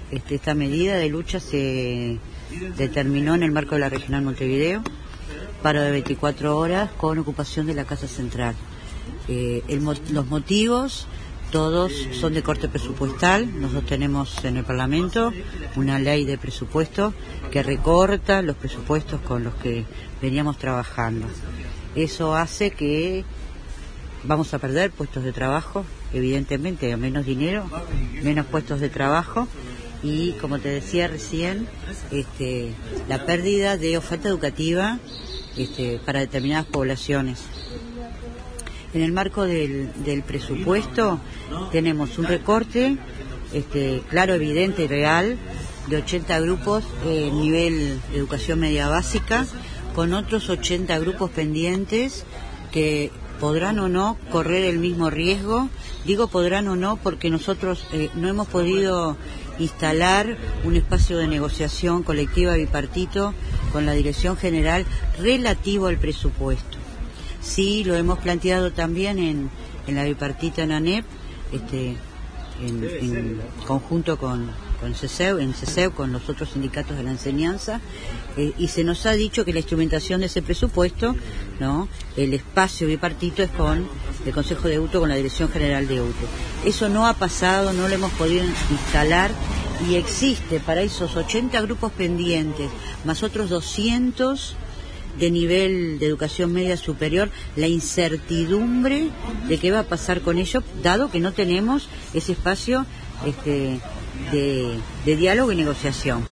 Esta medida de lucha se determinó en el marco de la Regional Montevideo, paro de 24 horas con ocupación de la Casa Central. Los motivos todos son de corte presupuestal. Nosotros tenemos en el Parlamento una ley de presupuesto que recorta los presupuestos con los que veníamos trabajando. Eso hace que vamos a perder puestos de trabajo, evidentemente, menos dinero, menos puestos de trabajo y, como te decía recién, la pérdida de oferta educativa para determinadas poblaciones. En el marco del presupuesto tenemos un recorte claro, evidente y real de 80 grupos nivel de educación media básica, con otros 80 grupos pendientes que podrán o no correr el mismo riesgo. Digo podrán o no porque nosotros no hemos podido instalar un espacio de negociación colectiva bipartito con la Dirección General relativo al presupuesto. Sí, lo hemos planteado también en la bipartita en ANEP, en conjunto con CESEU, con los otros sindicatos de la enseñanza, y se nos ha dicho que la instrumentación de ese presupuesto, ¿no?, el espacio bipartito es con el Consejo de UTO, con la Dirección General de UTO. Eso no ha pasado, no lo hemos podido instalar, y existe para esos 80 grupos pendientes, más otros 200 de nivel de educación media superior, la incertidumbre de qué va a pasar con ello, dado que no tenemos ese espacio de diálogo y negociación.